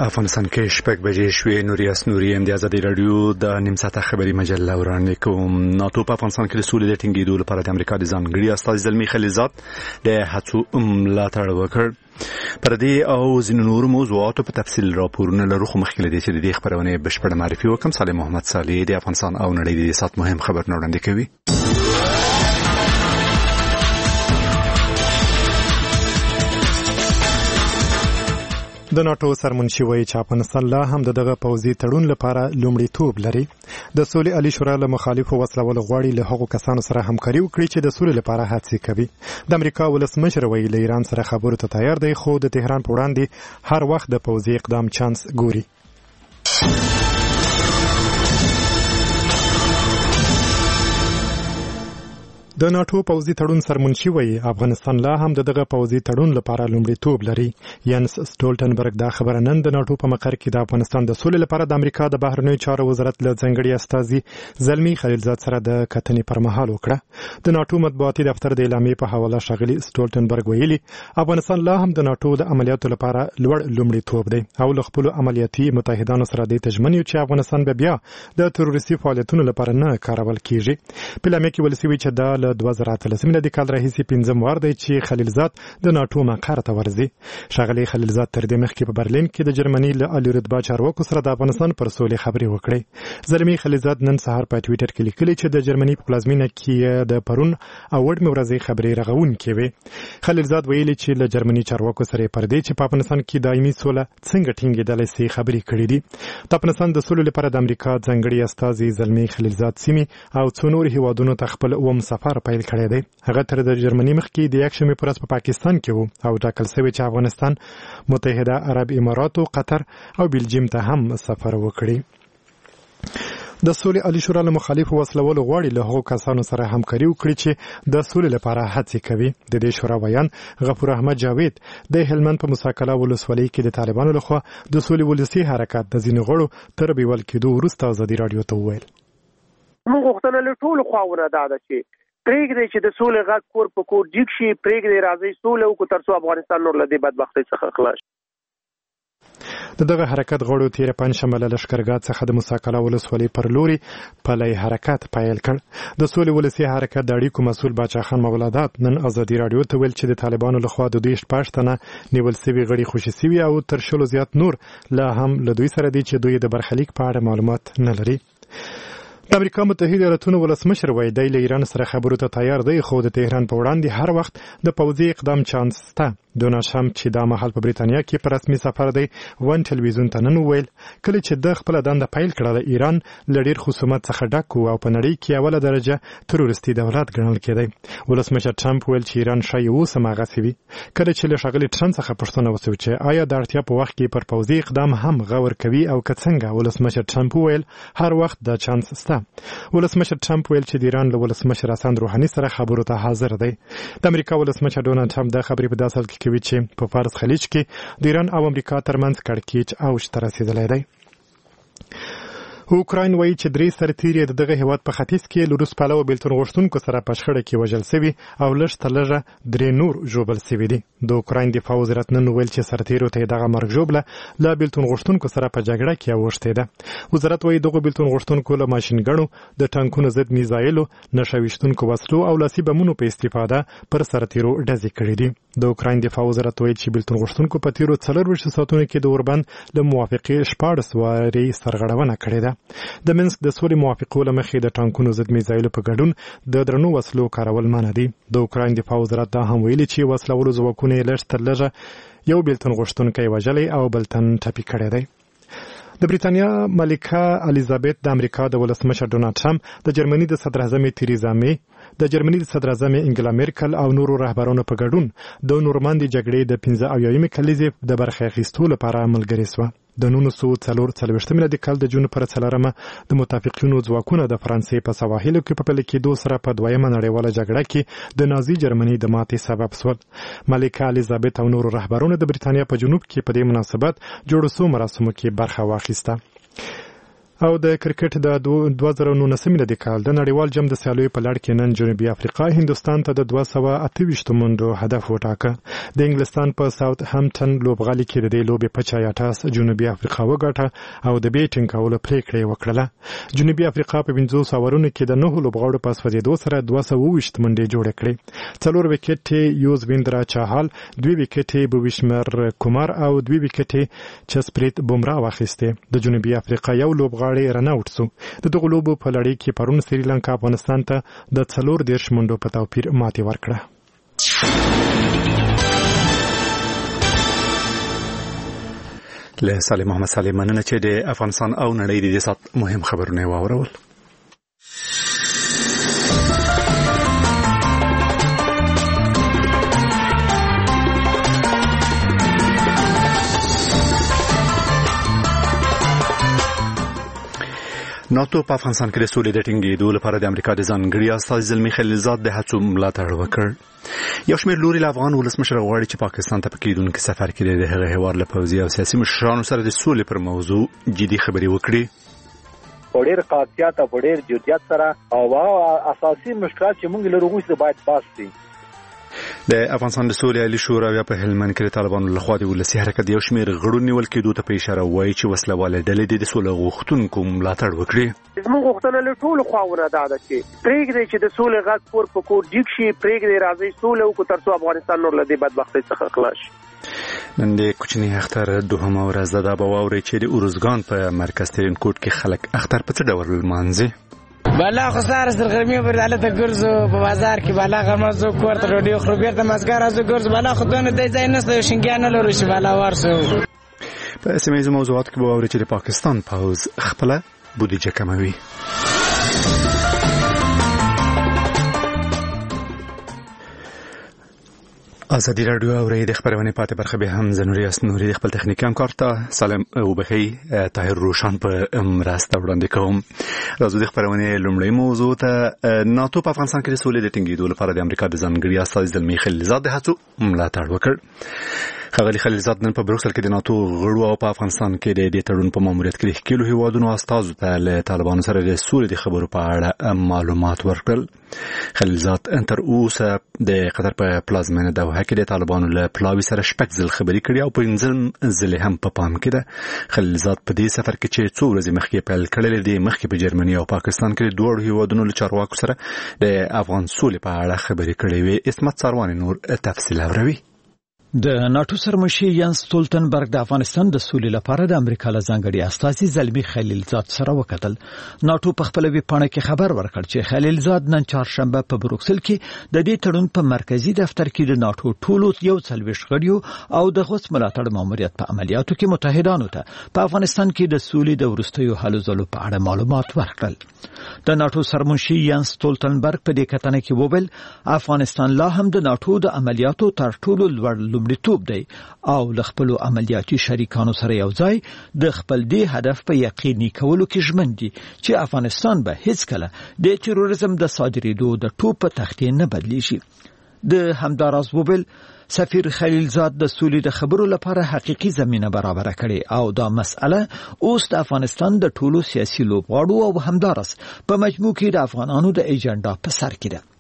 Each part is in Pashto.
افغانستان کې شپږ بجې شوې. نوریاس نوري ام د ازادي رادیو د نیم ساعته خبري مجله وړاندې کوم. ناتو په افغانستان کې د سولې د ټینګېدو لپاره د امریکا د ځانګړي استازي زلمي خلیلزاد د هڅو ملاتړ وکړ. پر دې او ځینو نورو موضوعاتو په تفصیل راپورونه لرو، خو مخکې له دې چې د دې خبرونه بشپړه معرفي وکړم، صالح محمد صالح د افغانستان او نړۍ د سات مهم خبرونه وړاندې کوي. د ناتو سرمنشي وایي چې افغانستان لا هم دغه پوځي تړون لپاره لومړیتوب لري. د سولې عالی شورا له مخالفو وسلوال غواړي له هغو کسانو سره همکاري وکړي چې د سولې لپاره هڅې کوي. د امریکا ولسمشر وایي له ایران سره خبرو ته تیار دی، خو د تهران په وړاندې هر وخت د پوځي اقدام چانس ګوري. د ناتو پوځي تړون سرمنشي وایي افغانستان لا هم دغه پوځي تړون لپاره لومړیتوب لري. ینس سټولټنبرګ دا خبره نن د ناتو په مقر کې د افغانستان د سولې لپاره د امریکا د بهرنیو چارو وزارت له ځانګړي استازي زلمي خلیلزاد سره د کتنې پر مهال وکړه. د ناتو مطبوعاتي دفتر د اعلامیې په حواله ښاغلي سټولټنبرګ ویلي افغانستان لا هم د ناتو د عملیاتو لپاره لوړ لومړیتوب دی او له خپلو عملیاتي متحدانو سره د تجمن یو چې افغانستان به بیا د تروریستي فعالیتونو لپاره نه کارول کیږي. په اعلامیه کې ویل شوي چې دا 2013 د کال راهیسې 5 وار دی چې خلیلزاد د ناتو مقر ته ورځي. ښاغلي خلیلزاد تر دې مخکې په برلین کې د جرمني له عالی رتبه چارواکو سره د افغانستان پر سولې خبرې وکړې. زلمي خلیلزاد نن سهار په ټویټر کې لیکلي چې د جرمني په پلازمینه کې د پرون اوړ مورزي خبرې رغونکې وي. خلیلزاد ویلي چې له جرمني چارواکو سره پر دې چې په افغانستان کې دایمي سوله څنګه ټینګېدلای شي خبرې کړې دي. د افغانستان د سولې لپاره د امریکا ځانګړي استازي زلمي خلیلزاد سیمې او څو نور هیوادونو ته خپل سفر پیل کړی دی. هغه تر د جرمني مخکې د یکشنبې په ورځ په پاکستان کې وو او ټاکل شوی چې افغانستان، متحده عرب اماراتو، قطر او بلجیم ته هم سفر وکړي. د سولې عالی شورا له مخالفو وسلوالو غواړي له هغو کسانو سره همکاري وکړي چې د سولې لپاره هڅې کوي. د دې شورا ویان غفور احمد جاوید د هلمند په مساکله ولسوالۍ کې د طالبانو لخوا د سولې ولسي حرکت د ځینو غړو تر بیول کېدو وروسته ازادي رادیو ته وویل موږ غوښتنه له ټولو خواوو دا ده چې پرېږدئ چې د سولې غږ کور په کور جګ شي، پرېږدئ راځئ سوله وکړو تر څو افغانستان نور له دې بدبختۍ څخه خلاص شي. د دغه حرکت غړو تیر پنجشنبه له لښکرګاه څخه د مساکله ولسوالۍ پر لوري پلی حرکت پیل کړ. د سولې ولسي حرکت د اړیکو مسؤل باچا خان مولادات نن ازادي رادیو ته ویل چې د طالبانو لخوا د دوی 16 تنه نیول سوي غړي خوشي سوي او تر شلو زیات نور لا هم له دوی سره دي چې دوی د برخلیک په اړه معلومات نه لري. د امریکا متحده ایالاتونو ولسمشر وایي دی له ایران سره خبرو ته تیار دی، خو د تهران په وړاندې هر وخت د پوځي اقدام چانس شته. ډونالډ ټرمپ چې دا مهال په بریتانیا کې په رسمي سفر دی ون ټلویزیون ته نن وویل کله چې د خپل دنده پیل کړه د ایران له ډېر خصومت څخه ډک او په نړۍ کې اوله درجه تروریستي دولت ګڼل کېدی. ولسمشر ټرمپ ویل چې ایران ښایي اوس هم هغسې وي. کله چې له ښاغلي ټرمپ څخه پوښتنه وشوه چې آیا د اړتیا په وخت کې پر پوځي اقدام هم غور کوي او که څنګه، ولسمشر ټرمپ ویل هر وخت دا چانس شته. ولسمشر ټرمپ ویل چې د ایران له ولسمشر حسن روحاني سره خبرو ته حاضر دی. د امریکا ولسمشر ډونالډ ټرمپ دا خبرې په داسې حال کې کوي چې په فارس خلیج کې د ایران او امریکا ترمنځ کړکېچ اوج ته رسېدلی دی. اوکراین وایي چې 3 سرتیري د دغه هیواد په ختیځ کې له روس پلوه بیلتون غوښتونکو سره په شخړه کې وژل شوي او لږ تر لږه 3 نور ژوبل شوي دي. د اوکراین دفاع وزارت نن ویل چې سرتیرو ته دغه مرګ ژوبله له بیلتون غوښتونکو سره په جګړه کې اوښتې ده. وزارت وایي دغه بیلتون غوښتونکو له ماشینګڼو، د ټانکونو ضد میزایلو، نشه ویشتونکو وسلو او لاسي بمونو په استفاده پر سرتیرو ډزې کړې دي. د اوکراین دفاع وزارت وایي چې بیلتون غوښتونکو په تیرو 24 ساعتونو کې د اوربند له موافقې 14 وارې سرغړونه کړې ده. د منسک د سولې موافقو له مخې د ټانکونو ضد میزایلو په ګډون د درنو وسلو کارول منع دي. د اوکراین دفاع وزارت دا هم ویلي چې وسلوالو ځواکونه یې لږ تر لږه یو بیلتون غوښتونکی وژلی او بل تن ټپي کړی دی. د بریتانیا ملکه الیزابت د امریکا د ولسمشر ډونالډ ټرمپ د جرمني د صدراعظم تریزا می، د جرمني د صدراعظم انګلا میرکل او نورو رهبرانو په ګډون د نورماندي جګړې د 15 کليزې د برخه اخیستو لپاره ملګري شوه. د 1944 کال د جون پر 4 د متفقینو ځواکونه د فرانسې په سواحلو کې په پیل کېدو سره په دویمه نړیواله جګړه کې د نازي جرمني د ماتې سبب شول. ملکه الیزابت او نورو رهبرانو د بریتانیا په جنوب کې په دې مناسبت جوړو سو مراسمو کې برخه واخیسته. او د کرکټ د 2019 د کال د نړیوال جام د سیالیو په لړ کې نن جنوبي افریقا هندستان ته د 228 منډو هدف وټاکه. د انګلستان په ساوث همپټن لوبغالي کې د دې لوبې په 86 جنوبي افریقا وګټه او د بیټینګ کولو پریکړه وکړه. جنوبي افریقا په 500 اورونو کې د 9 لوبغاړو په سوځېدو سره 228 منډې جوړې کړې. 4 وکټې یوزویندرا چاهال، 2 وکټې بویشمر کومار او 2 وکټې جسپریت بومرا واخیسته. د جنوبي افریقا یو لوبغاړی رناوټ سو. د دغه لوبو په لړۍ کې پرون سریلانکا افغانستان ته د 40 منډو په توپیر ماتې ورکړه. له سالم محمد سالم مننه چې د افغانستان او نړۍ د دې سات مهم خبرونه واورول. ناتو په افغانستان کې د سولې د ټینګېدو لپاره د امریکا د ځانګړي استازي زلمي خلیلزاد د هڅو ملاتړ وکړ. یو شمېر لوري له افغان ولسمشر غواړي چې پاکستان ته په کېدونکي سفر کې د هغه هېواد له پوځي او سیاسي مشرانو سره د سولې پر موضوع جدي خبرې وکړي. په ډېر قاطعیت او په ډېر جدیت سره او اساسي مشکلات چې موږ لرو موږ باید باسي. د افغانستان د سولې عالی شورا په هلمند کې د طالبانو لخوا د ولسي حرکت یو شمېر غړو نیول کېدو ته په اشاره وایي چې وسلواله ډلې د سولې غوښتونکو ملاتړ وکړي. زموږ غوښتنه له ټولو خواونه ده چې پرېږدي چې د سولې غږ کور په کور ډیګ شي، پرېږدي راځي سولې وکړو تر څو افغانستان نور له دې بدبختۍ څخه خلاص شي. نن د کوچني اختر دوهمه ورځ ده. به واورئ چې د اروزګان په مرکز ترینکوټ کې خلک اختر په څه ډول لمانځي. بالا خسار سر غرمي پر حالت ګرځو په بازار کې بالا غمزو کوړه روډي خو بیرته مسګر ازو ګرځو بالا خدونه د ځای نه شنګیان لرو شي بالا ورسو. په سیمه موضوعات کې به واورئ چې د پاکستان پوز خپل بودیجه کموي. ازادي راډیو او د خبرونه پاتې برخه به هم زنوري اسنوري د خپل تخنیکي همکار ته سلام او بخي طاهر روشن په مرسته وړاندې کوم. راځو د خبرونه لومړی موضوع ته. ناتو په افغانستان کې د سولې د ټینګېدو لپاره د امریکا د ځانګړي استازي زلمي خلیلزاد د هڅو ملاتړ وکړ. ښاغلي خلیلزاد نن په بروکسل کې د ناتو غړو او په افغانستان کې د دې تړون په ماموریت کې د ښکېلو هیوادونو استازو ته له طالبانو سره د سولې د خبرو په اړه معلومات ورکړل. خلیلزاد تر اوسه د قطر په پلازمینه دوحه کې د طالبانو له پلاوي سره شپږ ځل خبرې کړې او په 15 ځل هم په پام کې ده. خلیلزاد په دې سفر کې چې 2 ورځې مخکې پیل کړل د مخکې په جرمني او پاکستان کې دوه هیوادونو له چارواکو سره د افغان سولې په اړه خبرې کړې وي. اسمت ساروان نور تفصیل اوري. د ناتو سرمشي یانس ستولتنبرګ د افغانستان د سولې لپاره د امریکا له ځانګړي استازي زلمي خلیلزاد سره وکتل. ناتو په خپل ویبپاڼه کې خبر ورکړ چې خلیلزاد نن چهارشنبه په بروکسل کې د دې تړون په مرکزی دفتر کې د ناتو ټولو 41 غړیو او د غوث ملاتړ ماموریت په عملیاتو کې متحدانو ته په افغانستان کې د سولې د وروستیو هلو ځلو په اړه معلومات ورکړل. د ناتو سرمشي یانس ستولتنبرګ په دې کتنه کې وویل افغانستان لا هم د ناتو د عملیاتو تر ټولو لوړ لومړیتوب دی او له خپل عملیاتي شریکانو سره یو ځای د خپل دې هدف په یقیني کولو کې ژمن دي چې افغانستان به هیڅ کله د تروریزم د صادرېدو د ټوپ په تختې نه بدلیږي. د همداراز وویل سفیر خلیلزاد د سولې د خبرو لپاره حقيقي زمينه برابر کړي او دا مسأله اوس د افغانستان د ټولو سیاسي لوبغاړو او همدارس په مجموع کې د افغانانو د ایجنډا په سر کې ده.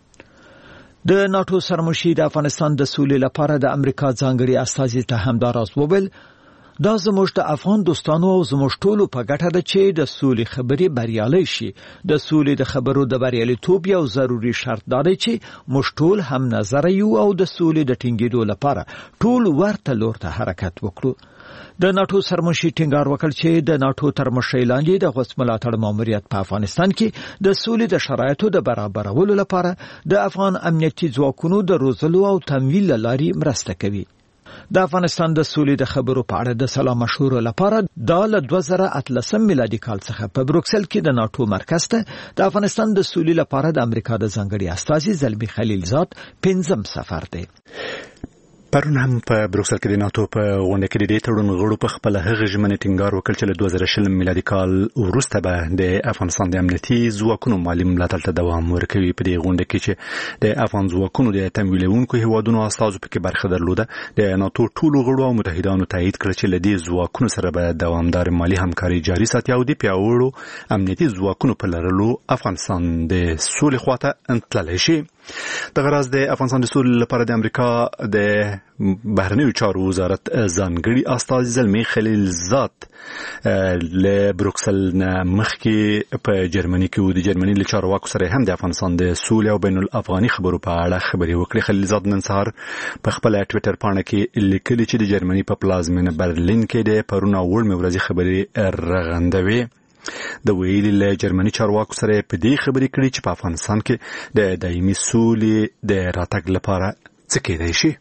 د ناتو سرمشي د افغانستان د سولې لپاره د امریکا ځانګړي استازي ته همداراز وویل دا زموږ د افغان دوستانو او زموږ ټولو په ګټه ده چې د سولې خبرې بریالي شي. د سولې د خبرو د بریالیتوب یو ضروري شرط دا دی چې موږ ټول هم نظر یو او د سولې د ټینګېدو لپاره ټول ورته لور ته حرکت وکړو. د ناتو سرمشي ټینګار وکړ چې د ناتو تر مشرۍ لاندې د غوث ملاتړ ماموریت په افغانستان کې د سولې د شرایطو د برابرولو لپاره د افغان امنیتي ځواکونو د روزلو او تمویل لارې مرسته کوي. د افغانستان د سولې د خبرو په اړه د سلا مشورو لپاره د 2013 میلادي کال څخه په بروکسل کې د ناتو مرکز ته د افغانستان د سولې لپاره د امریکا د ځانګړي استازي زلمي خلیلزاد 5م سفر دی. پرون هم په بروکسل کې د ناتو په غونډه کې د دې تړون غړو په خپل هغه ژمنې ټینګار وکړ چې له 2020 میلادي کال وروسته به د افغانستان د امنیتي ځواکونو مالي ملاتړ ته دوام ورکوي. په دې غونډه کې چې د افغان ځواکونو د تمویلونکو هیوادونو استازو پکې برخه درلوده، د ناتو ټولو غړو او متحدانو تایید کړ چې له دې ځواکونو سره به دوامدار مالي همکاري جاري ساتي او د پیاوړو امنیتي ځواکونو په لرلو افغانستان د سولې خواته تللی شي. د غرض د افغانستان د سولې لپاره د امریکا د بهرنیو چارو وزارت ځانګړي استازي زلمي خلیلزاد له بروکسل نه مخکې په جرمني کې و. د جرمني له چارواکو سره هم د افغانستان د سولې او بین الافغاني خبرو په اړه خبرې وکړې. خلیلزاد نن سهار په خپل ټویټر پاڼه کې لیکلي چې د جرمني په پلازمینه برلین کې د پرون او وړمې ورځې خبرې رغندوي. د ویلي له جرمني چارواکو سره په دې خبرې کړې چې په افغانستان کې د دایمي سولې د راتګ لپاره څه کېدای شي.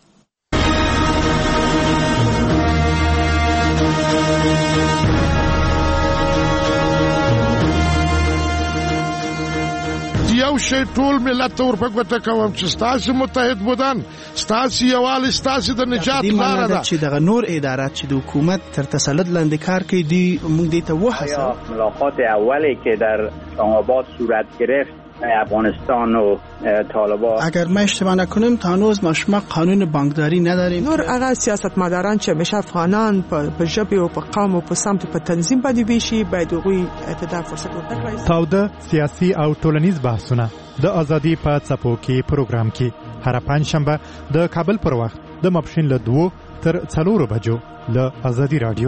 یو شی ټول ملت ور په ګوته کوم چې ستاسو متحد بودن، ستاسو یوال، ستاسو د نجات لاره ده. چې دغه نور ادارات چې د حکومت تر تسلط لاندې کار کوي دی موږ دې ته وحسه. ملاقات اولی که در اسلام‌آباد صورت گرفت افغانستان و طالبان، اگر ما اشتباه نکنیم تا هنوز ما قانون بانکداری نداریم. نور هغه سیاستمداران چې همیشه افغانان په ژبه او په قوم او په سمت په تنظیم باندې ویشي باید هغوی ته فرصت ورکړي. تاوده سیاسي او ټولنیز بحثونه د ازادي په څپو کې پروګرام کې هر پنځشنبه د کابل پر وخت د ماپښین له 2 تر 4 بجو له ازادي رادیو.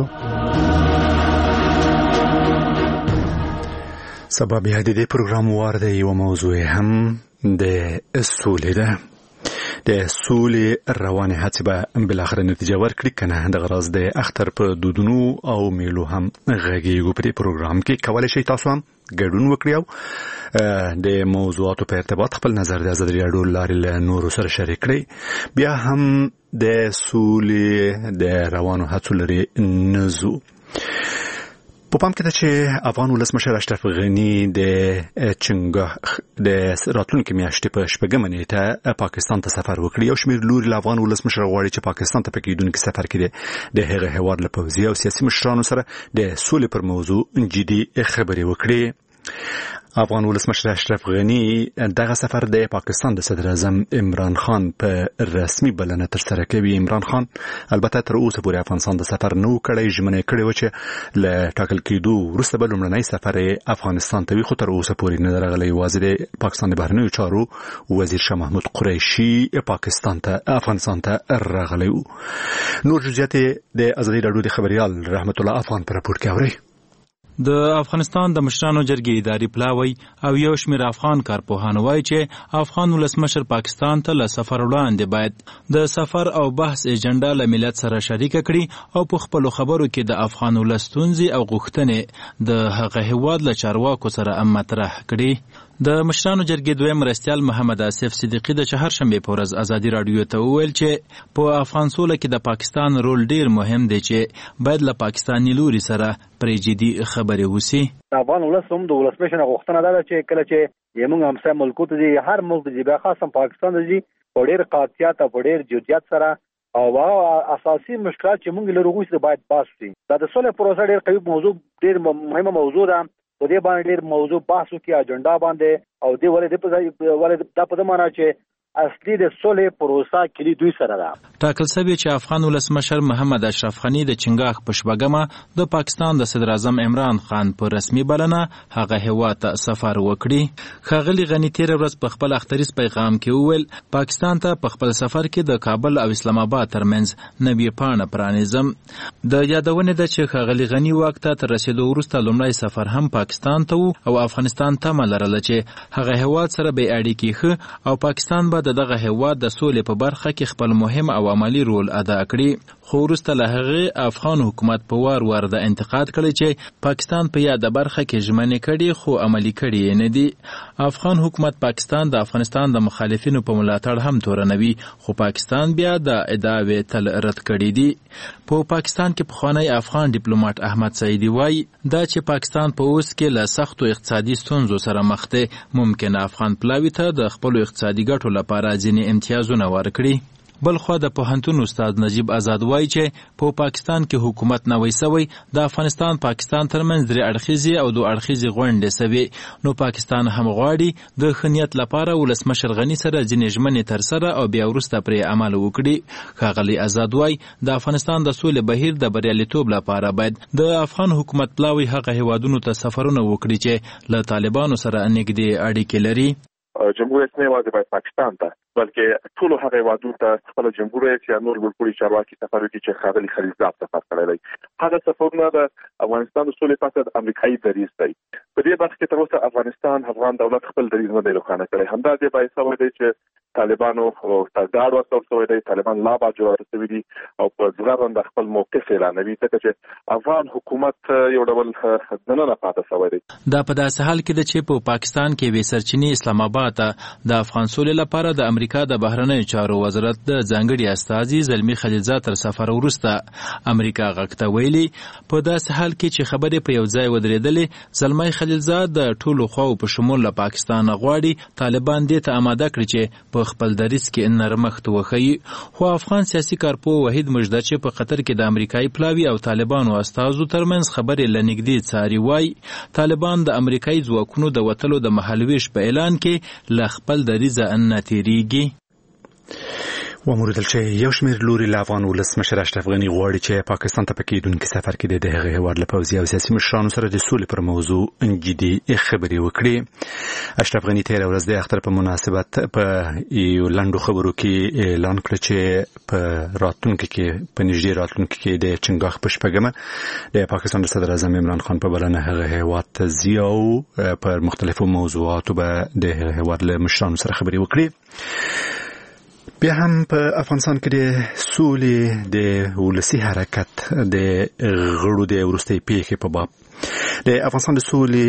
سبا بیا د دې پروګرام وارده یو موضوع هم د سولې ده. د سولې روانه هڅې به بلاخره نتیجه ورکړي کنه. د غرض د اختر په دودونو او میلو هم غږیږو. په دې پروګرام کې کولای شئ تاسو هم ګډون وکړئ او د موضوعاتو په ارتباط خپل نظر د ازادي رادیو لارې له نورو سره شریک کړئ. بیا هم د سولې د روانو هڅو لري نزو. په پام کې ده چې افغان ولسمشر اشرف غني د چنګاښ د راتلونکي میاشتې په 8 نیټه پاکستان ته سفر وکړي. یو شمېر لوري له افغان ولسمشر غواړي چې پاکستان ته په کېدونکي سفر کې د هغه هیواد له پوځي او سیاسي مشرانو سره د سولې پر موضوع جدي خبرې وکړي. افغان ولسمشر اشرف غني دغه سفر د پاکستان د صدر اعظم عمران خان په رسمي بلنه تر سره کوي. عمران خان البته تر اوسه پورې افغانستان د سفر نو کړی. ژمنه کړې و چې له ټاکل کېدو وروسته به لومړنی سفر افغانستان ته وي، خو تر اوسه پورې نه درغلی. یوازې د پاکستان د بهرنیو چارو وزیر شاه محمود قریشي افغانستان ته راغلی و. نور جزئیات د ازادي رادیو د خبريال رحمت الله افغان پر راپور کې اوري. د افغانستان د مشرانو جرګې اداري پلاوی او یو شمېر افغان کارپوهان وایي چې افغان ولسمشر پاکستان ته له سفر وړاندې باید د سفر او بحث ایجنډا له ملت سره شریکه کړي او په خپلو خبرو کې د افغان ولس ستونزې او غوښتنې د هغه هیواد له چارواکو سره مطرح کړي. د مشرانو جرګې دویم مرستیال محمد آصف صدیقي د چهارشنبې په ورځ ازادي رادیو ته وویل چې په افغان سوله کې د پاکستان رول ډیر مهم دی چې باید له پاکستاني لوري سره پرې جدي خبرې وسی. افغان ولس هم د ولسمشر غوښتنه ده چې کله چې یمنګ همسایه ملکونو ته هر ملک دی به خاصه پاکستان دی په ډیر قاطعیت او په ډیر جدیت سره او اساسي مشکلات چې موږ لرو غوښتل باید بحث شي. دا د سولې پروسه ډیر قوي موضوع، ډیر مهمه موضوع ده. په دې باندې ډېر موضوع بحث وکړي اجنډا باندې او دې ولې دا په دې معنی چې اصلي د سولې پروسه کلی دوی سره ده. ټاکل شوی چې افغان ولسمشر محمد اشرف غني د چنګاښ په 8 د پاکستان د صدر اعظم عمران خان په رسمي بلنه هغه هیواد ته سفر وکړي. ښاغلي غني تیر ورځ په خپل اختریز پیغام کې وویل پاکستان ته په خپل سفر کې د کابل او اسلام آباد ترمنځ نوې پاڼه پرانیزم. د یادونه ده چې ښاغلي غني واک ته تر رسیدو وروسته لومړی سفر هم پاکستان ته او افغانستان ته ملرله چې هغه هیواد سره به اړیکې ښه او پاکستان به دغه هیواد د سولې په برخه کې خپل مهم او عملی رول ادا کړي. خو وروسته له هغې افغان حکومت په وار د انتقاد کړی چې پاکستان په یاده برخه کې ژمنې کړي خو عملي کړي یې نه دي. افغان حکومت پاکستان د افغانستان د مخالفینو په ملاتړ هم تورنوي خو پاکستان بیا د ادعاوې تل رد کړي دي. په پاکستان کې پخوانی افغان ډیپلوماټ احمد سعیدي وایي دا چې پاکستان په اوس کې له سختو اقتصادي ستونزو سره مخ دی ممکن افغان پلاوي ته د خپل اقتصادي ګټو لپاره ځینې امتیازونه ورکړي. بلخو د پوهنتون استاد نجیب آزاد وایي چې په پاکستان کې حکومت نوی سوی د افغانستان پاکستان ترمنځ درې اړخیزې او دوه اړخیزې غونډې سوي، نو پاکستان هم غواړي د ښه نیت لپاره ولسمشر غني سره ځینې ژمنې ترسره او بیا وروسته پرې عمل وکړي. ښاغلی آزاد وایي د افغانستان د سولې بهیر د بریالیتوب لپاره باید د افغان حکومت پلاوی هغه هیوادونو ته سفرونه وکړي چې له طالبانو سره نږدې اړیکې لري. جمهوریت نه یوازې باید پاکستان ته بلکې ټول هغه هیوادونو ته خپل جمهوریت یا نور ګډوډي چارواکي سفر وکړي چې ښاغلي خلیلزاد سفر کړی دی. هغه سفرونه د افغانستان د سولې پاسه د امریکایي دریځ دی. په دې برخه کې تر اوسه افغان دولت خپل دریځ نه دی روښانه کړی. همدا دې باعث شوی دی چې طالبانو تګاړ ورته شوی دی، طالبان لا با جوړ شوی دي او په ځواب د خپل موقف اعلانوي ځکه چې افغان حکومت یو ډول نه پاتې شوی دی. دا په داسې حال کې ده چې په پاکستان کې وې سرچینې اسلام آباد ته د افغان سولې لپاره د امریکا د بهرنیو چارو وزارت د ځانګړي استازي زلمي خلیلزاد تر سفر وروسته امریکا غږ ویلي. په داسې حال کې چې خبرې په یو ځای ودرېدلې، زلمي خلیلزاد د ټولو خواو په شمول له پاکستان غواړي طالبان دې ته آماده کړي چې په خپل دریځ کې نرمښت وښیي. خو افغان سیاسي کارپوه وحید مجده چې په قطر کې د امریکایي پلاوي او طالبانو استازو ترمنځ خبرې له نږدې څاري وایي طالبان د امریکایي ځواکونو د وتلو د مهالویش په اعلان کې له خپل دریځه نه تېرېږي. وموردل چې یو شمېر لوري له افغان ولسمشر اشرف غني غواړي چې پاکستان ته په کېدونکي سفر کې د هغه هېواد له پوځي او سیاسي مشرانو سره د سولې پر موضوع جدي خبرې وکړي. اشرف غني تېره ورځ د اختر په مناسبت په یو لنډو خبرو کې اعلان کړ چې په راتلونکي کې په نږدې راتلونکي کې د چنګاښ په شپږمه د پاکستان د صدر اعظم عمران خان په بلنه هغه هېواد ته ځي او پر مختلفو موضوعاتو به د هغه هېواد له مشرانو سره خبرې وکړي. بیا هم په افغانستان کې د سولې د ولسي حرکت د غړو د وروستۍ پیښې په باب د افغانستان د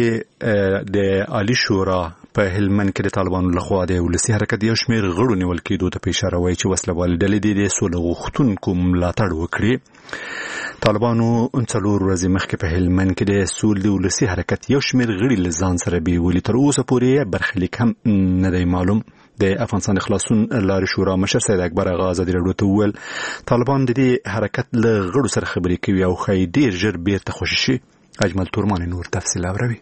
سولې د عالی شورا په هلمند کې د طالبانو لخوا د ولسي حرکت یو شمېر غړو نیول کېدو ته په اشاره وایي چې وسلوال ډلې د سولې غوښتونکو ملاتړ وکړي. طالبانو 4 ورځې مخکې په هلمند کې د سولې د ولسي حرکت یو شمېر غړي له ځان سره بیولي. تر اوسه پورې برخلیک هم نه دی معلوم. د افغانستان د خلاصون لارې شورا مشر سید اکبر اغا ازادي راډیو ته وویل طالبان د دې حرکت له غړو سره خبرې کوي او ښایي ډېر ژر بیرته خوشي شي. اجمل تورمان نور تفصیل اوري.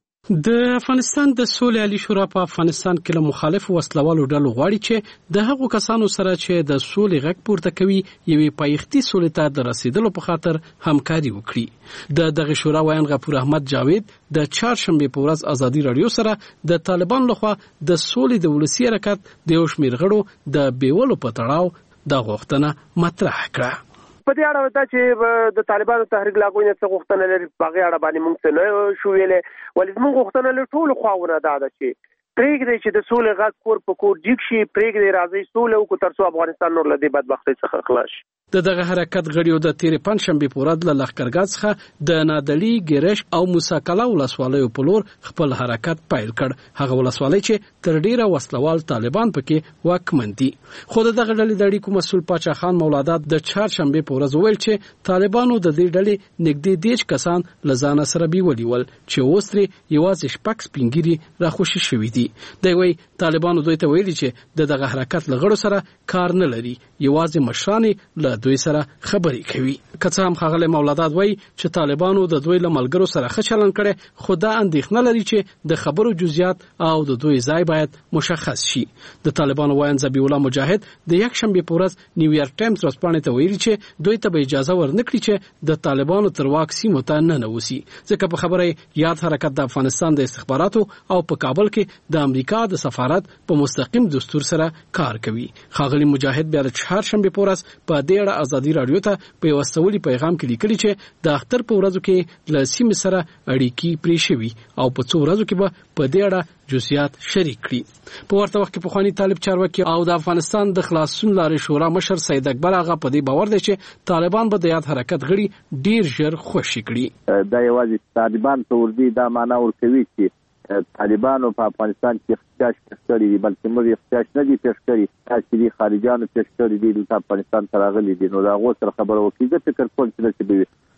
د افغانستان د سولې عالی شورا په افغانستان کې له مخالفو وسلوالو ډلو غواړي چې د هغو کسانو سره چې د سولې غږ پورته کوي یوې پایښتي سولې ته د رسیدلو په خاطر همکاري وکړي. د دغه شورا ویان غفور احمد جاوید د چهارشنبه په ورځ ازادي راډیو سره د طالبان لخوا د سولې د ولسي حرکت د یو شمېر غړو د بیولو په تړاو د غوښتنه مطرح کړه. په دې اړه دا چې د طالبانو تحریک لاګوینه څه غوښتنه لري په هغه اړه باندې موږ څه نه شو ویلې، ولې موږ غوښتنه له ټولو خواونه ده چې پرېږدي چې د سولې غږ کور په کور جګ شي، پرېږدي راځي سولې وکړو تر څو افغانستان نور له دې بدبختۍ څخه خلاص شي. د دغه حرکت غړیو د تیرې پنځشنبه په ورځ له لښکرګاه څخه د نادلي ګیرش او موساکلا ولسوالیو په لور خپل حرکت پیل کړ. هغه ولسوالۍ چې تر ډیره وسلوال طالبان پکې واکمن دي. خو دغه ډلې د اړیکو مسؤل پاچا خان مولادات د چهارشنبه په ورځ ویل چې طالبانو د دې ډلې نږدې 10 کسان لزانه سره بیولي ول چې اوس ترې یوازې شپږ سپینګیري راخوشي شوي دي. دوی وایي طالبانو دوی ته ویلي چې دغه حرکت له غړو سره کار نه لري، یوازې مشران له دوی سره خبرې کوي. که څه هم ښاغلی مولادات وایي چې طالبانو د دوی له ملګرو سره ښه چلند کړی، خو دا اندېښنه لري چې د خبرو جزئیات او د دوی ځای باید مشخص شي. د طالبانو وایي ذبیح الله مجاهد د یکشنبه په ورځ نیویارک ټایمز ورځپاڼې ته ویلي چې دوی ته به اجازه ورنکړي چې د طالبانو تر واک سیمو ته ننوځي، ځکه په خبره یاد حرکت د افغانستان د استخباراتو او په کابل کې د امریکا د سفارت په مستقیم دستور سره کار کوي. ښاغلی مجاهد بیا د چهارشنبه په ورځ په دې اړه ازادي راډیو ته په یو سوالي پیغام کې لیکلي چې د اختر په ورځو کې له سیمې سره اړیکې پرې شوي او په څو ورځو کې به په دې اړه جزئیات شریک کړي. په ورته وخت کې پخوانی طالب چارواکي او د افغانستان د خلاصون لارې شورا مشر سید اکبر اغا په دې باور دی چې طالبان به د یاد حرکت غړي ډیر ژر خوشي کړي. دا یوازې طالبان ته ورځي دا معنا ورکوي چې طالبانو په افغانستان کې احتجاج کړی دی، بلکې موږ احتجاج نه دی پیښ کړی، چې خارجيانو پیښ کړی دی د افغانستان تر راغلي دي. نو دا غو سره خبره وکړي چې فکر کوم چې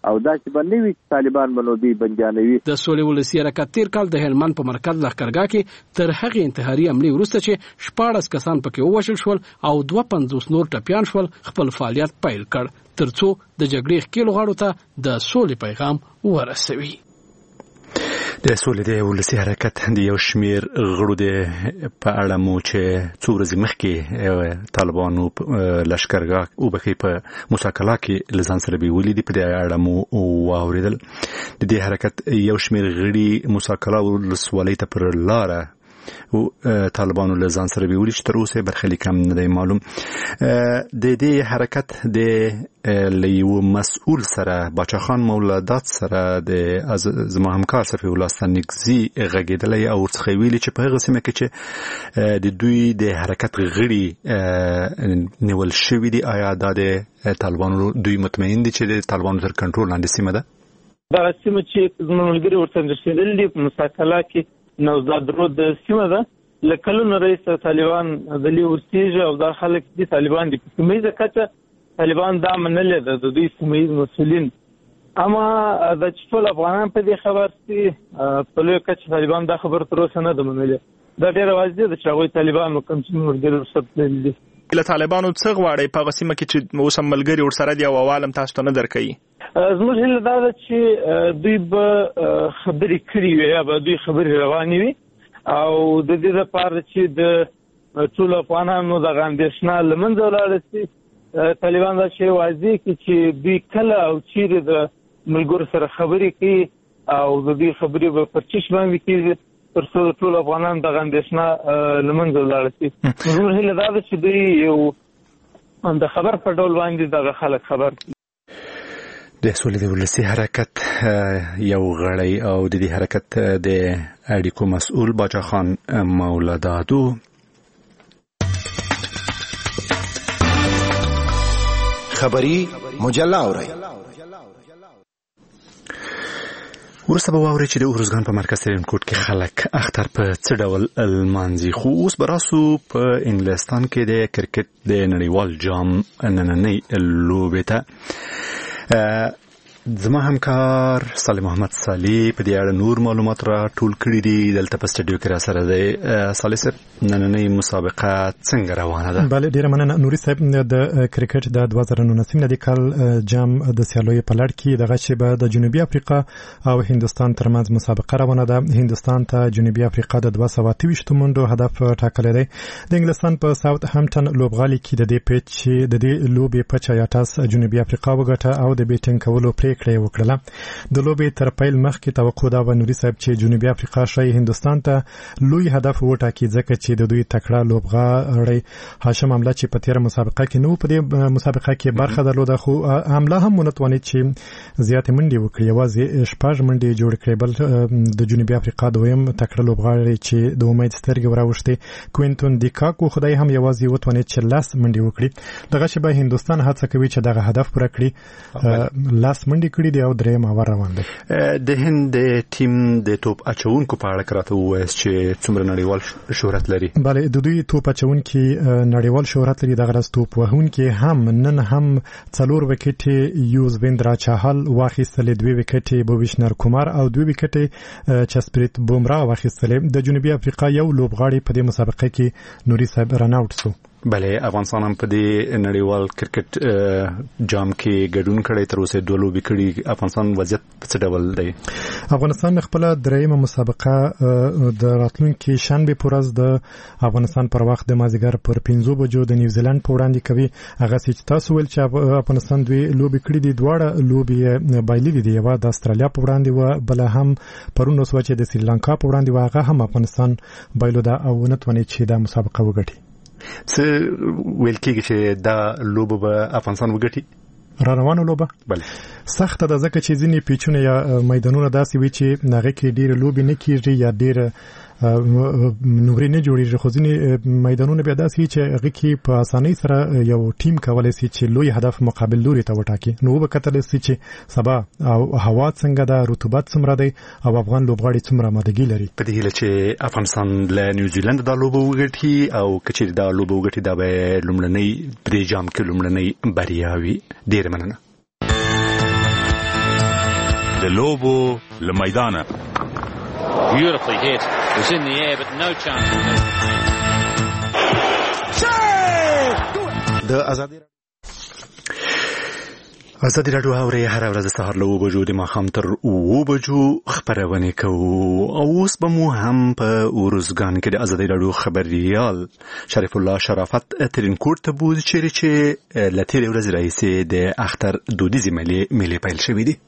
او دا چې باندې وی طالبان بنودي بنجانوي. د سولې ولسی حرکت تیر کال د هلمند په مرکز لښکرګاه کې تر هغه انتحاري حمله وروسته چې 14 کسان پکې ووژل شول او 52 نور ټپيان شول خپل فعالیت پیل کړ ترڅو د جګړې ښکېلو غاړو ته د سولې پیغام ورسوي. د سولې د ولسی حرکت د یو شمیر غړو د په اړه مو چې څو ورځې مخکې طالبانو لښکرګاه او بخې په مساکلا کې لزان سره بیولې دي په اړه مو واوریدل. د دې حرکت یو شمیر غړي مساکلا ولسوالۍ ته پر لاره او طالبانو لزان سره بیولې چې تر اوسه برخلیک هم نه دی معلوم. د دې حرکت د لیو مسؤل سره باچا خان مولادات سره د زما همکار صفی الله سنگزی غږیدلی او څخه ویلي چې په هغه سیمه کې چې د دوی د حرکت غړي نیول شوي دي آیا دا د طالبانو دوی مطمئن دي چې د طالبانو تر کنټرول لاندې سیمه ده؟ دا سیمه چې زموږ ملګري ورته رسېدلي دي په مساکلا کې نوزاد رود سیمه ده لکلونو رئیس طالبان د لی ورسیږي او دا خلک دي طالبان دي په سیمه کچه طالبان دا منلې ده د دوی سیمه مسؤلین اما د ټول افغانان په دې خبر سي په لوی کچه طالبان دا خبر تر اوسه نه ده منلې. دا ډیره واضح ده چې هغوی طالبان کوم چې ورګر وساتل دي. له طالبانو څه غواړي په سیمه کې چې اوس ملګری ورسره دی او عوالم تاسو ته نه درکړي؟ زموږ هیله دا ده چې دوی به خبرې کړي وي یا به دوی خبرې روانې وي او د دې لپاره چې د ټولو افغانانو دغه اندېښنه له منځه ولاړه شي طالبان دا شی واضح کړي چې دوی کله او چیرې د ملګرو سره خبرې کوي او د دوی خبرې به پر چشم باندې کېږي تر څو د ټولو افغانانو دغه اندېښنه له منځه ولاړه شي. زموږ هیله دا ده چې دوی یو د خبر په ډول باندې دغه خلک خبر کړي. د سولې د ولسی حرکت یو غړی او د دې حرکت د اړیکو مسؤل باچا خان مولاداتو خبری مجله اوري. ورسته به واوري چې د اورزګان په مرکز ترینکوټ کې خلک اختر په څه ډول المانځي. خو اوس براسو په انګلستان کې د کرکټ د نړیوال جام نننۍ لوبې ته زما همکار صالح محمد صالح په دې اړه نور معلومات را ټول کړي دي. دلته په سټډیو کې را سره دی. صالح صاحب نننۍ مسابقه څنګه روانه ده؟ بله ډیره مننه نوري صاحب. د کرکټ د 2019 د کال جام د سیالیو په لړ کې دغه چې به د جنوبي افریقا او هندستان ترمنځ مسابقه روانه ده. هندستان ته جنوبي افریقا د 228 منډو هدف ټاکلی دی. د انګلستان په ساوث همپټن لوبغالي کې د دې لوبې په 84 جنوبي افریقا وګټه او د بیټینګ کولو کړی وکړه. د لوبې تر پیل مخکې توقع دا و نوري صاحب چې جنوبي افریقا شای هندستان ته لوی هدف وټاکي ځکه چې د دوی تکړه لوبغاړی هاشم املا چې په تیر مسابقه کې نو په دې مسابقه کې برخه درلوده خو املا هم مونتوانه چې زیات منډي وکړي یوازې شپږ منډي جوړ کړي. بل د جنوبي افریقا دویم تکړه لوبغاړی چې د امید سترګې وراوښتي کوینټون دیکاکو خدای هم یوازې وټوانه چې لاس منډي وکړي. دغه چې به هندستان هڅه کوي چې دغه هدف پوره کړي. لاس منډي کړي دی او درېم اور روان دی. د هند ټیم د توپ اچونکو په اړه راته ووایي چې څومره نړیوال شهرت لري. بله د دوی توپ اچونکي نړیوال شهرت لري. دغه راز توپ وهونکي هم نن هم 4 وکټې یوزویندرا چاهل واخیستلې 2 وکټې بویشنر کومار او 2 وکټې چسپریت بومرا واخیستلې. د جنوبي افریقا یو لوبغاړی په دې مسابقه کې نوري صاحب رن آوټ سو. بله افغانستان هم په دې نړیوال کرکټ جام کې ګډون کړی تر اوسه 2 لوبې کړي. افغانستان وضعیت په څه ډول دی؟ افغانستان خپل دریمه مسابقه د راتلونکي شنبه پر ورځ د افغانستان پر وخت د مازیګر پر 5 بجو د نیوزیلند په وړاندې کوي. هغه چې تاسو ول چې افغانستان دوی لوبې کړي دي دواړه لوبې بایللې دي. یو د استرالیا په وړاندې و بل هم پرون اوس چې د سریلانکا په وړاندې و هغه هم افغانستان بایلو دا او نتونی چې د مسابقه وګټي. څه ویل کېږي چې دا لوبه به افغانستان وګټي؟ را روانه لوبه بله سخته ده ځکه چې ځینې پیچونه یا میدانونه داسې وي چې هغه کې ډېر لوبې نه کیږي یا ډېر نوري نه جوړیږي. خو ځینې میدانونه بیا داسې چې هغه کې په اسانۍ سره یو ټیم کولای شي چې لوی هدف مقابل لوري ته وټاکي. نو به کتل شي چې سبا او هوا څنګه ده، رطوبت څومره دی او افغان لوبغاړي څومره آمادګي لري. په دې هیله چې افغانستان له نیوزیلند د لوبو وګټي او کچې د لوبو وګټي دا به لومړنۍ پرې جام کې لومړنۍ بریا وي. ډېر مننه. د لوبو له میدانه. Beautifully hit. It was in the air but no chance. د ازادي راډیو اوري هر ورځ سهار له 9 بجو د ماښام تر 9 بجو خبرونه کوو. او اوس به مو هم په اورزګان کې د ازادي راډیو خبريال شریف الله شرافت ترینکوټ ته بوز چې لتیر ورځ رئیس د اختر دودیزي ملي پیل شوې دي.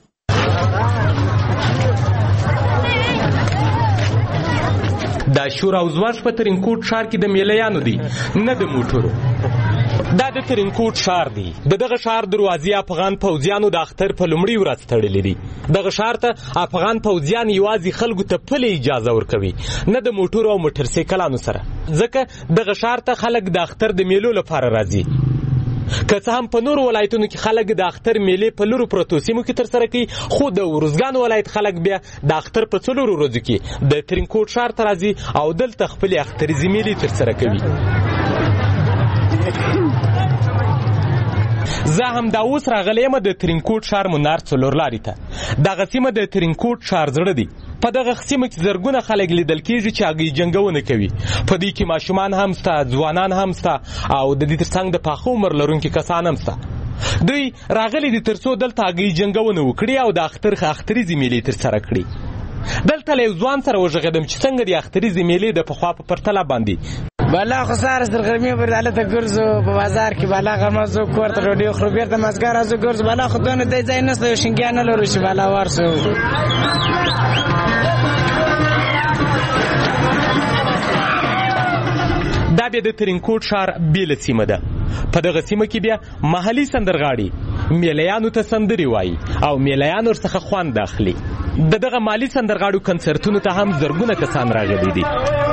دا شور او زواج په ترینکوټ ښار کې د میلیانو دي نه د موټرو. دا د ترینکوټ ښار دی. دغه ښار دروازې افغان پوځیانو د اختر په لومړۍ ورځ تړلې دي. دغه ښار ته افغان پوځیان یوازې خلکو ته پلي اجازه ورکوي نه د موټرو او موټر سایکلانو سره، ځکه دغه ښار ته خلک د اختر د میلو لپاره راځي. که څه هم په نورو ولایتونو کې خلک د اختر میلې په لورو پرتو سیمو کې ترسره کوي، خو د ورزګان ولایت خلک بیا د اختر په 4 ورځو کې د ترینکوټ ښار ته راځي او دلته خپلې اختریزي میلې ترسره کوي. زه هم دا اوس راغلی یم د ترینکوټ ښار منار څلورلارې ته. دغه سیمه د ترینکوټ ښار زړه دی. په دغه سیمه کې زرګونه خلک لیدل کېږي چې هغوی جنګونه کوي. په دې کې ماشومان هم شته، ځوانان هم شته او د دې ترڅنګ د پاخه عمر لرونکي کسان هم شته. دوی راغلي دي تر څو دلته هغوی جنګونه وکړي او د اختریزې میلې ترسره کړي. دلته له یو ځوان سره وغږېدم چې څنګه د اختریزې میلې د پخوا په پرتله باندې بالا خو سهار تر غرمې پورې هلته ګرځو په بازار کې، بالا غرمه ځو کور ته ډوډۍ خورو، بېرته مازدیګر راځو ګرځو. بالا خو دونه دی ځای نشته، یو شینګیا نه لرو چې بالا ورسو. دا بیا د ترینکوټ ښار بیله سیمه ده. په دغه سیمه کې بیا محلي سندرغاړي میلیانو ته سندرې وایي او میلیان ورڅخه خوند اخلي. دغه مالي سندرغاړو کنسرتونو ته هم زرګونه کسان راغلي دي.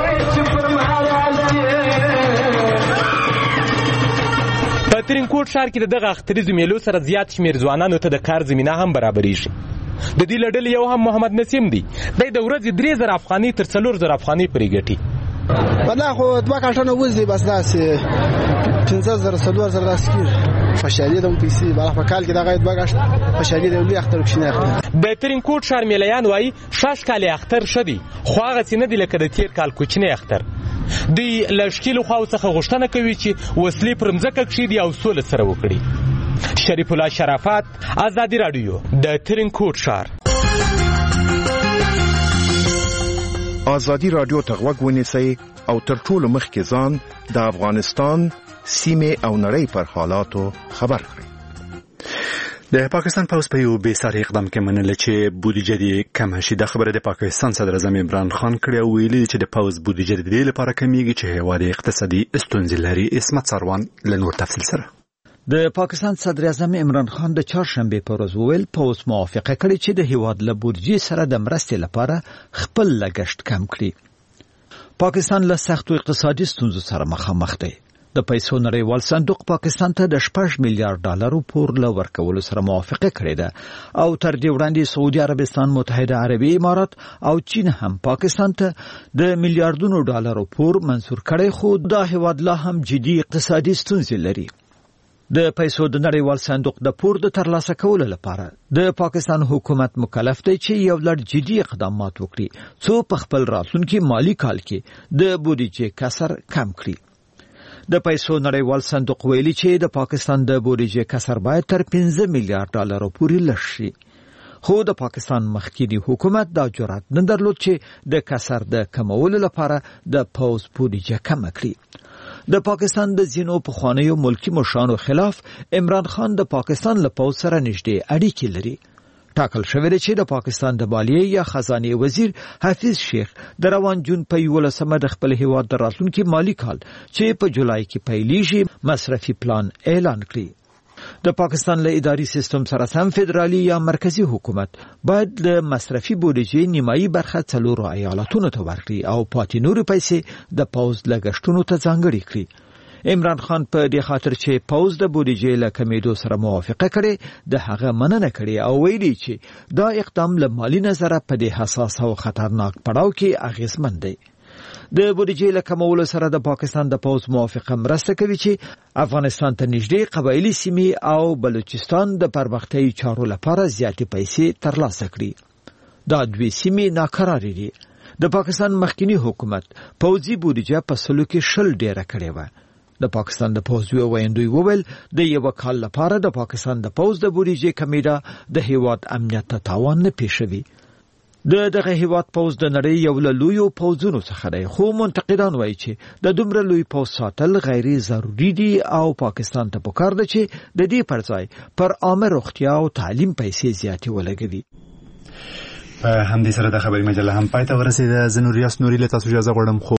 په ترینکوټ ښار کې دغه اختریزو میلو سره زیات شمېر ځوانانو ته د کار زمینه هم برابرېږي. د دې له ډلې یو هم محمد نسیم دی. دی د ورځې 3000 افغانۍ تر 4000 افغانۍ پورې ګټي. والله خو 2 کارټونه وځي بس داسې 15000 4000 داسې کېږي. خوشحالي ده پیسې بالا په کال کې دغه 2 کارټ خوشحالي ده لوی اختر کوچنی اختر. د ترینکوټ ښار میلیان وایي 6 کال اختر شدي، خو هغسې نه دي لکه د تیر کال کوچنی اختر. دوی له ښکېلو خواو څخه غوښتنه کوي چې وسلې پر مځکه کښېږدي او سوله سره وکړي. شریف الله شرافت، ازادي راډیو، د ترینکوټ ښار. ازادي راډیو ته غوږ ونیسئ او تر ټولو مخکې ځان د افغانستان سیمه او نړۍ پر حالاتو خبر کړئ. د پاکستان پوز په یو بې ساري اقدام کې منل چې بودیجه دې کم شي. د خبره د پاکستان صدر اعظم عمران خان کړی او ویلي چې د پوز بودیجه دې لپاره کمیږي چې هیواد اقتصادي ستونزې لري. اسمت سروان له نور تفصیل سره. د پاکستان صدر اعظم عمران خان د چهارشنبه په ورځ وویل پوز موافقه کړې چې د هیواد له بودیجې سره د مرستې لپاره خپل لګښت کم کړي. پاکستان له سختو اقتصادي ستونزو سره مخامخ دی. د پیسو نړیوال صندوق پاکستان ته د 6 میلیارډ ډالرو پور له ورکولو سره موافقه کړې ده او تر دې وړاندې سعودي عربستان، متحده عربي امارات او چین هم پاکستان ته د میلیارډونو ډالرو پور منظور کړی، خو دا هیواد لا هم جدي اقتصادي ستونزې لري. د پیسو د نړیوال صندوق د پور د ترلاسه کولو لپاره د پاکستان حکومت مکلف دی چې یو لړ جدي اقدامات وکړي څو په خپل راتلونکي مالی کال کې د بودیجې کسر کم کړي. د پیسو نړیوال صندوق ویلي چې د پاکستان د بودیجې کسر باید تر 15 میلیارډ ډالرو پورې لږ شي، خو د پاکستان مخکینی حکومت دا جرأت نه درلود چې د کسر د کمولو لپاره د پوز بودیجه کم کړي. د پاکستان د ځینو پخوانیو ملکی مشرانو خلاف عمران خان د پاکستان له پوز سره نږدې اړیکې لري. ټاکل شوی دی چې د پاکستان د مالیې یا خزانه وزیر حفیظ شیخ د روان جون په 11 د خپل هیواد د راتلونکي مالی کال چې په جولای کې پیلیږي مصرفي پلان اعلان کړي. د پاکستان له اداري سیستم سره سم فدرالي یا مرکزی حکومت باید د مصرفي بودیجې نیمایي برخه 4 ایالتونو ته ورکړي او پاتې نورې پیسې د پوز لګښتونو ته ځانګړې کړي. عمران خان په دې خاطر چې پوز د بودیجې له کمیدو سره موافقه کړي د هغه مننه کړي او ویلي چې دا اقدام له مالی نظره په دې حساس او خطرناک پړاو کې اغیزمن دی. د بودیجې له کمولو سره د پاکستان د پوز موافقه مرسته کوي چې افغانستان ته نږدې قبایلی سیمې او بلوچستان د پرمختیايي چارو لپاره زیاتې پیسې ترلاسه کړي. دا دوی سیمې ناکرارې دي. د پاکستان مخکنی حکومت پوځي بودیجه په سلو کې 10 ډیره کړې و. د پاکستان د پوز ویاندوی وویل د یو کال لپاره د پاکستان د پوز د بودیجې کمیډه د هیواد امنیت ته تاوان نه پیښوي. دغه هیواد پوز د نړۍ یو له لویو پوزونو څخه دی، خو منتقدان وایي چې د دومره لوی پوز ساتل غیر ضروري دي او پاکستان ته پکار ده چې د دې پر ځای پر عامه روغتیا او تعلیم پیسې زیاتې ولګوي. په همدې سره د خبري مجله هم پای ته ورسېده. زه نوریاس نوري له تاسو اجازه غواړم.